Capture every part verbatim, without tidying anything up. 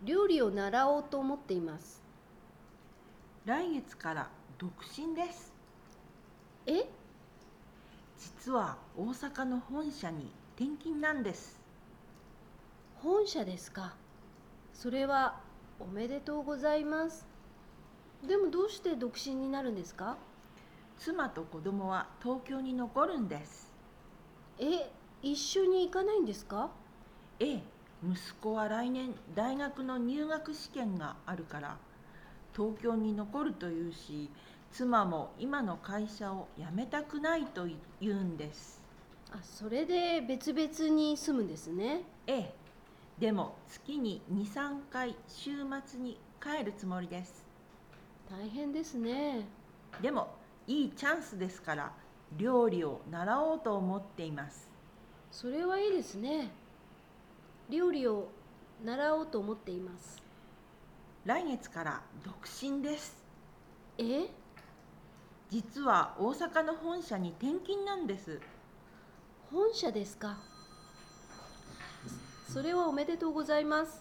料理を習おうと思っています。 来月から独身です。 え、 実は大阪の本社に転勤なんです。 本社ですか。それはおめでとうございます。でもどうして独身になるんですか？ 妻と子供は東京に残るんです。 え、一緒に行かないんですか？ ええ、息子は来年大学の入学試験があるから東京に残るというし、妻も今の会社を辞めたくないと言うんです。 あ、それで別々に住むんですね。 ええ、でも月にに、さんかい週末に帰るつもりです。 大変ですね。 でもいいチャンスですから料理を習おうと思っています。 それはいいですね。料理を習おうと思っています。 来月から独身です。 え、 実は大阪の本社に転勤なんです。 本社ですか。それはおめでとうございます。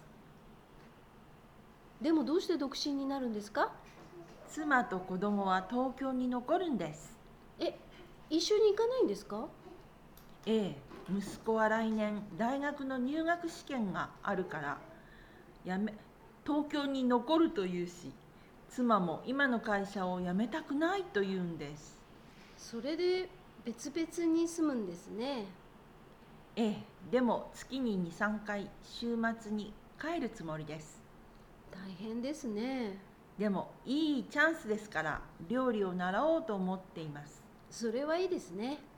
でもどうして独身になるんですか？ 妻と子供は東京に残るんです。 え、一緒に行かないんですか？ ええ、息子は来年大学の入学試験があるからやめ東京に残るというし、妻も今の会社を辞めたくないと言うんです。 それで別々に住むんですね。 ええ、でも月にに、さんかい週末に帰るつもりです。 大変ですね。 でもいいチャンスですから料理を習おうと思っています。 それはいいですね。